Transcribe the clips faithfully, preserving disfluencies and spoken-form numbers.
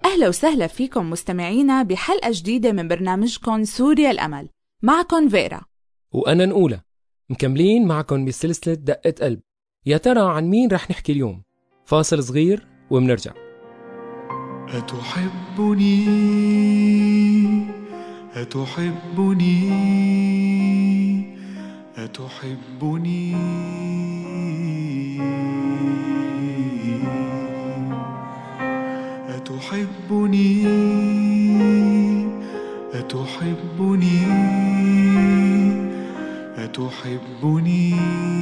أهلا وسهلا فيكم مستمعينا بحلقة جديدة من برنامجكم سوريا الأمل. معكم فيرا وأنا نقولة، مكملين معكم بسلسلة دقة قلب. يا ترى عن مين رح نحكي اليوم؟ فاصل صغير ومنرجع. أتحبني أتحبني أتحبني أتحبني أتحبني أتحبني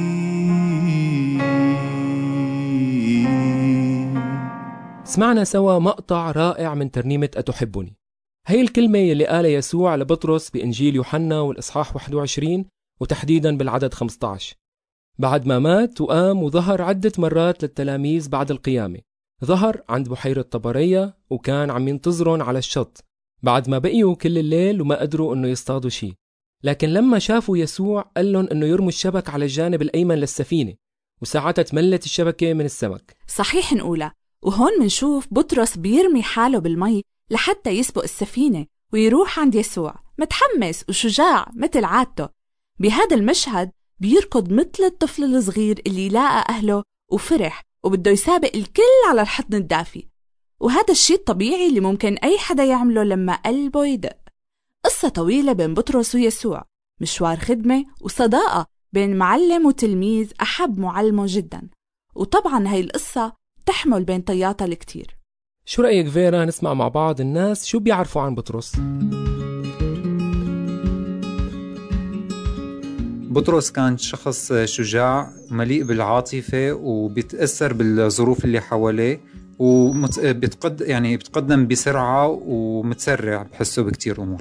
سمعنا سوا مقطع رائع من ترنيمة أتحبني. هي الكلمة يلي قالها يسوع لبطرس بإنجيل يوحنا والإصحاح واحد وعشرين وتحديدا بالعدد خمسة عشر، بعد ما مات وقام وظهر عدة مرات للتلاميذ بعد القيامة. ظهر عند بحيرة طبرية وكان عم ينتظرون على الشط بعد ما بقيوا كل الليل وما قدروا انه يصطادوا شيء. لكن لما شافوا يسوع قال لهم انه يرموا الشبك على الجانب الايمن للسفينة، وساعتها تملت الشبكة من السمك. صحيح نقولها. وهون منشوف بطرس بيرمي حاله بالمي لحتى يسبق السفينة ويروح عند يسوع متحمس وشجاع مثل عادته. بهذا المشهد بيركض مثل الطفل الصغير اللي لاقى أهله وفرح وبده يسابق الكل على الحضن الدافي. وهذا الشيء الطبيعي اللي ممكن أي حدا يعمله لما قلبه يدق. قصة طويلة بين بطرس ويسوع، مشوار خدمة وصداقة بين معلم وتلميذ أحب معلمه جدا. وطبعا هاي القصة تحمل بين طياتها الكتير. شو رأيك فيرا نسمع مع بعض الناس شو بيعرفوا عن بطرس؟ بطرس كان شخص شجاع مليء بالعاطفة وبيتأثر بالظروف اللي حواليه، وبيتقد يعني بيتقدم بسرعة ومتسرع بحسه بكتير أمور.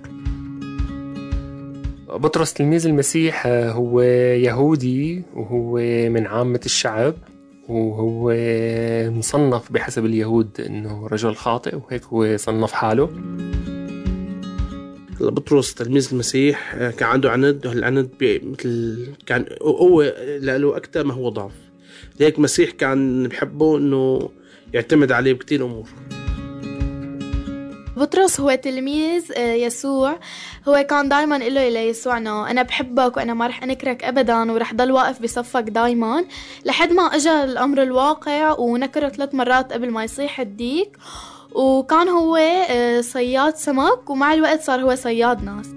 بطرس تلميذ المسيح هو يهودي وهو من عامة الشعب، وهو مصنف بحسب اليهود إنه رجل خاطئ، وهيك هو صنف حاله. بطرس تلميذ المسيح كان عنده عند، وهالعند مثل كان هو له أكتر ما هو ضعف، لذلك المسيح كان بحبه إنه يعتمد عليه بكتير أمور. بطرس هو تلميذ يسوع، هو كان دايما يقول له إلى يسوع أنه أنا بحبك وأنا ما رح أنكرك أبدا ورح ضل واقف بصفك دايما، لحد ما أجا الأمر الواقع ونكره ثلاث مرات قبل ما يصيح الديك. وكان هو صياد سمك، ومع الوقت صار هو صياد ناس.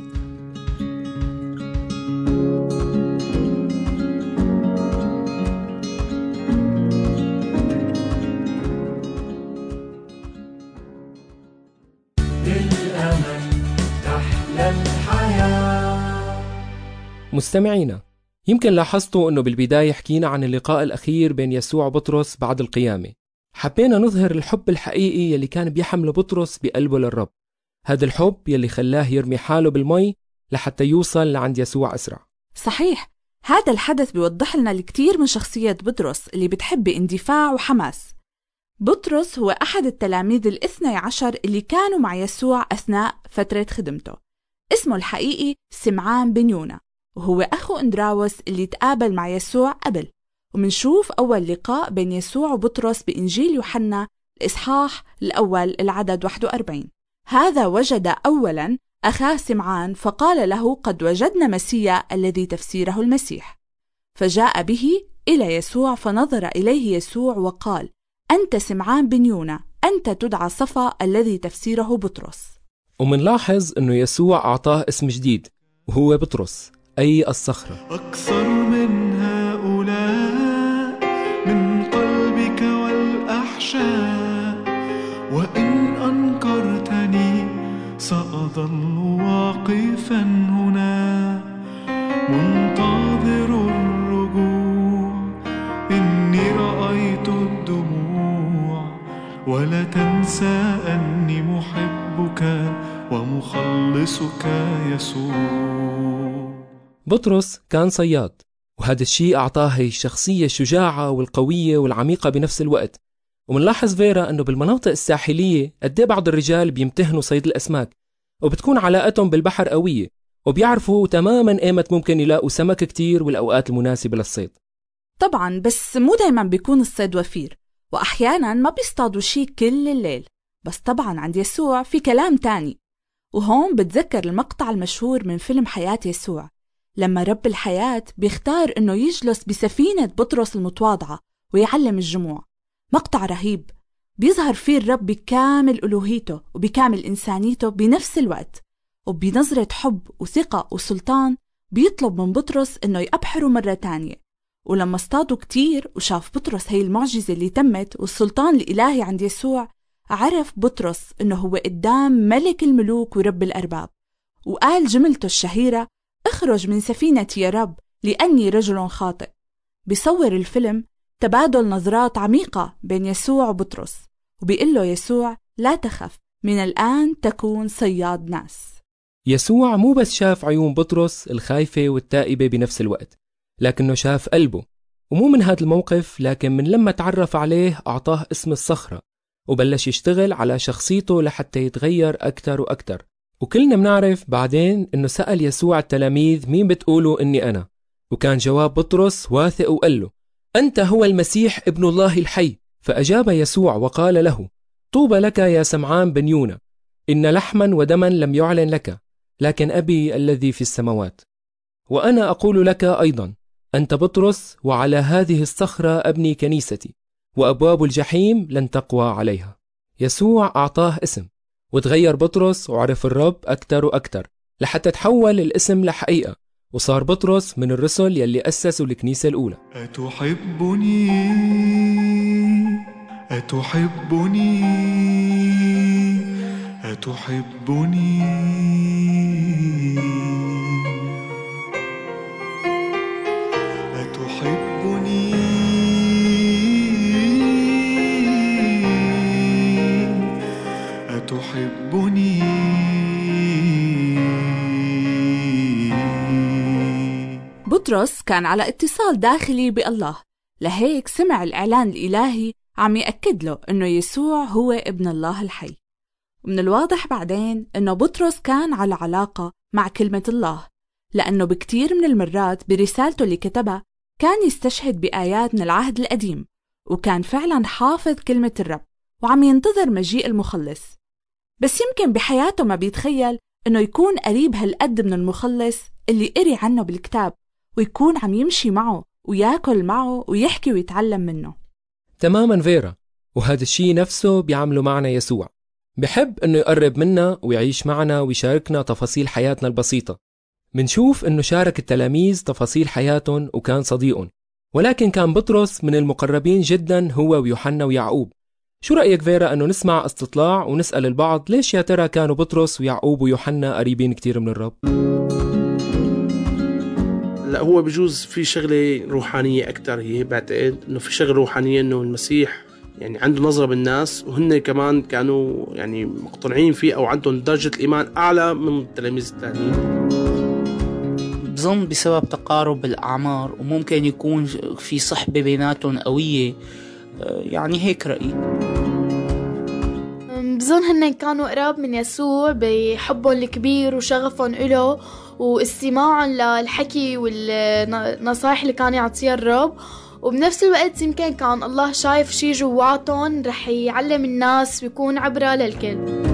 مستمعينا، يمكن لاحظتوا أنه بالبداية حكينا عن اللقاء الأخير بين يسوع وبطرس بعد القيامة. حبينا نظهر الحب الحقيقي يلي كان بيحمله بطرس بقلبه للرب، هذا الحب يلي خلاه يرمي حاله بالمي لحتى يوصل لعند يسوع أسرع. صحيح، هذا الحدث بيوضح لنا الكثير من شخصية بطرس اللي بتحب اندفاع وحماس. بطرس هو أحد التلاميذ الاثني عشر اللي كانوا مع يسوع أثناء فترة خدمته. اسمه الحقيقي سمعان بن يونا، وهو أخو أندراوس اللي تقابل مع يسوع قبل. ومنشوف أول لقاء بين يسوع وبطرس بإنجيل يوحنا الإصحاح الأول العدد واحد وأربعين. هذا وجد أولا أخاه سمعان فقال له قد وجدنا مسيا الذي تفسيره المسيح، فجاء به إلى يسوع فنظر إليه يسوع وقال أنت سمعان بن يونا، أنت تدعى صفا الذي تفسيره بطرس. ومنلاحظ أنه يسوع أعطاه اسم جديد وهو بطرس، أي الصخرة. أكثر من هؤلاء من قلبك والأحشاء، وإن أنكرتني سأظل واقفا هنا منتظر الرجوع. إني رأيت الدموع ولا تنسى أني محبك ومخلصك يسوع. بطرس كان صياد، وهذا الشيء أعطاه هي الشخصية الشجاعة والقوية والعميقة بنفس الوقت. ومنلاحظ فيرا أنه بالمناطق الساحلية قد بعض الرجال بيمتهنوا صيد الأسماك، وبتكون علاقتهم بالبحر قوية، وبيعرفوا تماما ايمت ممكن يلاقوا سمك كتير والأوقات المناسبة للصيد. طبعا، بس مو دايما بيكون الصيد وفير، وأحيانا ما بيصطادوا شيء كل الليل. بس طبعا عند يسوع في كلام تاني. وهون بتذكر المقطع المشهور من فيلم حياة يسوع، لما رب الحياة بيختار إنه يجلس بسفينة بطرس المتواضعة ويعلم الجموع. مقطع رهيب بيظهر فيه الرب بكامل ألوهيته وبكامل إنسانيته بنفس الوقت، وبنظرة حب وثقة وسلطان بيطلب من بطرس إنه يأبحره مرة تانية. ولما اصطادوا كتير وشاف بطرس هي المعجزة اللي تمت والسلطان الإلهي عند يسوع، عرف بطرس إنه هو قدام ملك الملوك ورب الأرباب، وقال جملته الشهيرة: اخرج من سفينتي يا رب لأني رجل خاطئ. بيصور الفيلم تبادل نظرات عميقة بين يسوع وبطرس، وبيقول له يسوع: لا تخف، من الآن تكون صياد ناس. يسوع مو بس شاف عيون بطرس الخايفة والتائبة بنفس الوقت، لكنه شاف قلبه. ومو من هذا الموقف، لكن من لما تعرف عليه أعطاه اسم الصخرة وبلش يشتغل على شخصيته لحتى يتغير أكتر وأكتر. وكلنا منعرف بعدين إنه سأل يسوع التلاميذ: مين بتقولوا إني أنا؟ وكان جواب بطرس واثق وقال له: أنت هو المسيح ابن الله الحي. فأجاب يسوع وقال له: طوبى لك يا سمعان بن يونا، إن لحما ودما لم يعلن لك، لكن أبي الذي في السماوات. وأنا أقول لك أيضا: أنت بطرس، وعلى هذه الصخرة أبني كنيستي، وأبواب الجحيم لن تقوى عليها. يسوع أعطاه اسم، وتغير بطرس وعرف الرب أكتر وأكتر لحتى تحول الاسم لحقيقة، وصار بطرس من الرسل يلي أسسوا الكنيسة الأولى. أتحبني أتحبني أتحبني أتحبني أتحبني. بطرس كان على اتصال داخلي بالله، لهيك سمع الإعلان الإلهي عم يأكد له إنه يسوع هو ابن الله الحي. ومن الواضح بعدين إنه بطرس كان على علاقة مع كلمة الله، لأنه بكتير من المرات برسالته اللي كتبها كان يستشهد بآيات من العهد القديم، وكان فعلا حافظ كلمة الرب وعم ينتظر مجيء المخلص. بس يمكن بحياته ما بيتخيل إنه يكون قريب هالقد من المخلص اللي قري عنه بالكتاب، ويكون عم يمشي معه وياكل معه ويحكي ويتعلم منه. تماما فيرا، وهذا الشيء نفسه بيعمله معنا يسوع. بحب إنه يقرب منا ويعيش معنا ويشاركنا تفاصيل حياتنا البسيطة. منشوف إنه شارك التلاميذ تفاصيل حياتهم وكان صديقهم، ولكن كان بطرس من المقربين جدا هو ويوحنا ويعقوب. شو رأيك فيرا إنه نسمع استطلاع ونسأل البعض ليش يا ترى كانوا بطرس ويعقوب ويوحنا قريبين كتير من الرب؟ لا، هو بجوز في شغلة روحانية أكتر. هي بعتقد إنه في شغلة روحانية، إنه المسيح يعني عنده نظرة بالناس، وهن كمان كانوا يعني مقتنعين فيه أو عندهم درجة الإيمان أعلى من التلاميذ الثانيين. بظن بسبب تقارب الأعمار، وممكن يكون في صحبة بيناتهم قوية، يعني هيك رأيي. بظن هن كانوا قراب من يسوع بحبهم الكبير وشغفهم إله واستماعهم للحكي والنصائح اللي كان يعطيها الرب، وبنفس الوقت يمكن كان الله شايف شي جواتهم رح يعلم الناس ويكون عبرة للكل.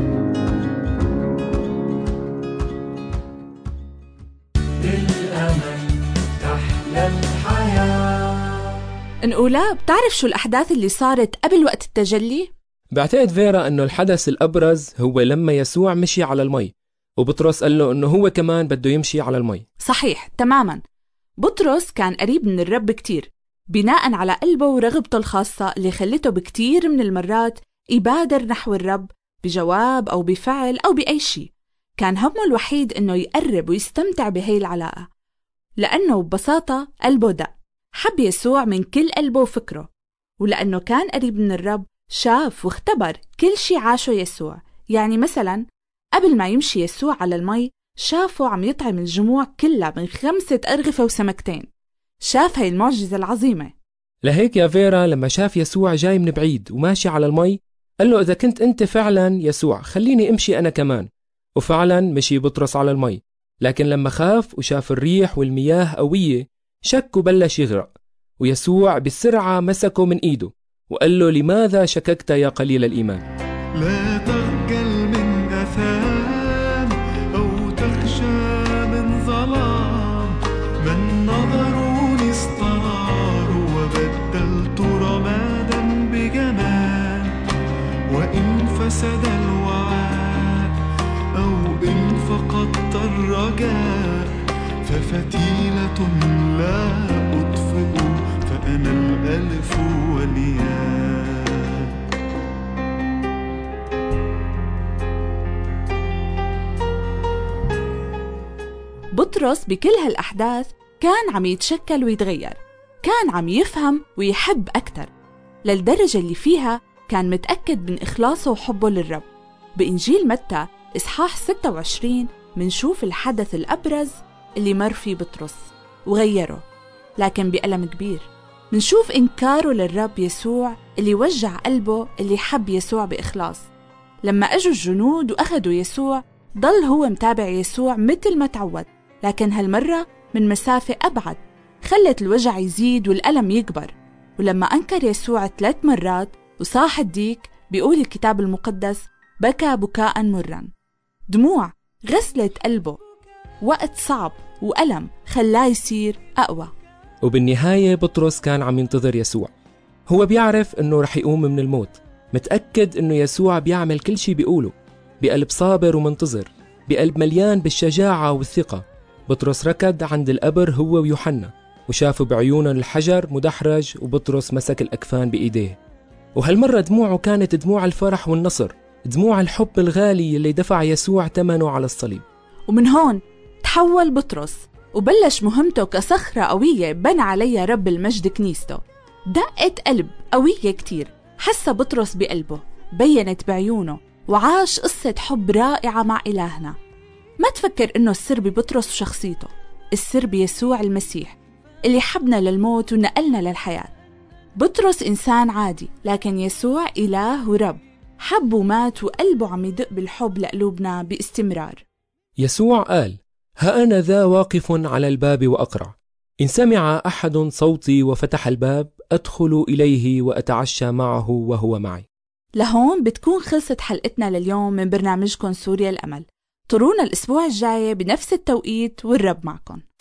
بالأمل تحلى الحياة. نقولها، بتعرف شو الأحداث اللي صارت قبل وقت التجلي؟ بعتقد فيرا أنه الحدث الأبرز هو لما يسوع مشي على المي، وبطرس قال له أنه هو كمان بده يمشي على المي. صحيح تماما. بطرس كان قريب من الرب كتير، بناء على قلبه ورغبته الخاصة اللي خلته بكتير من المرات يبادر نحو الرب بجواب أو بفعل أو بأي شيء. كان همه الوحيد أنه يقرب ويستمتع بهي العلاقة، لأنه ببساطة قلبه دق، حب يسوع من كل قلبه وفكره. ولأنه كان قريب من الرب شاف واختبر كل شيء عاشه يسوع. يعني مثلا قبل ما يمشي يسوع على المي شافه عم يطعم الجموع كلها من خمسة أرغفة وسمكتين. شاف هاي المعجزة العظيمة. لهيك يا فيرا لما شاف يسوع جاي من بعيد وماشي على المي قال له: إذا كنت أنت فعلا يسوع خليني أمشي أنا كمان. وفعلا مشي بطرس على المي، لكن لما خاف وشاف الريح والمياه قوية شك وبلش يغرق، ويسوع بسرعة مسكه من إيده وقال له: لماذا شككت يا قليل الإيمان؟ لا تخجل من أثام أو تخشى من ظلام. من نظروني استناروا وبدلت رمادا بجمال. وإن فسد الوعاء أو إن فقدت الرجاء ففتيلة لا أطفئ فأنا الألف والياء. بطرس بكل هالأحداث كان عم يتشكل ويتغير، كان عم يفهم ويحب أكتر، للدرجة اللي فيها كان متأكد من إخلاصه وحبه للرب. بإنجيل متى إصحاح ستة وعشرين منشوف الحدث الأبرز اللي مر فيه بطرس وغيره، لكن بألم كبير. منشوف إنكاره للرب يسوع اللي وجع قلبه اللي حب يسوع بإخلاص. لما أجوا الجنود وأخذوا يسوع ضل هو متابع يسوع مثل ما تعود، لكن هالمرة من مسافة أبعد، خلت الوجع يزيد والألم يكبر. ولما أنكر يسوع ثلاث مرات وصاح الديك، بيقول الكتاب المقدس بكى بكاء مرا. دموع غسلت قلبه، وقت صعب وألم خلاه يصير أقوى. وبالنهاية بطرس كان عم ينتظر يسوع. هو بيعرف إنه رح يقوم من الموت، متأكد إنه يسوع بيعمل كل شي بيقوله، بقلب صابر ومنتظر، بقلب مليان بالشجاعة والثقة. بطرس ركض عند القبر هو ويوحنا، وشافوا بعيونهم الحجر مدحرج، وبطرس مسك الأكفان بإيديه. وهالمرة دموعه كانت دموع الفرح والنصر، دموع الحب الغالي اللي دفع يسوع ثمنه على الصليب. ومن هون تحول بطرس وبلش مهمته كصخرة قوية بنى عليها رب المجد كنيسته. دقت قلب قوية كتير حس بطرس بقلبه، بينت بعيونه، وعاش قصة حب رائعة مع إلهنا. ما تفكر إنه السر ببطرس وشخصيته، السر بيسوع المسيح اللي حبنا للموت ونقلنا للحياة. بطرس إنسان عادي، لكن يسوع إله ورب، حب ومات وقلبه عم يدق بالحب لقلوبنا باستمرار. يسوع قال: ها أنا ذا واقف على الباب وأقرع، إن سمع أحد صوتي وفتح الباب أدخل إليه وأتعشى معه وهو معي. لهون بتكون خلصت حلقتنا لليوم من برنامجكم سوريا الأمل. طرونا الأسبوع الجاي بنفس التوقيت والرب معكم.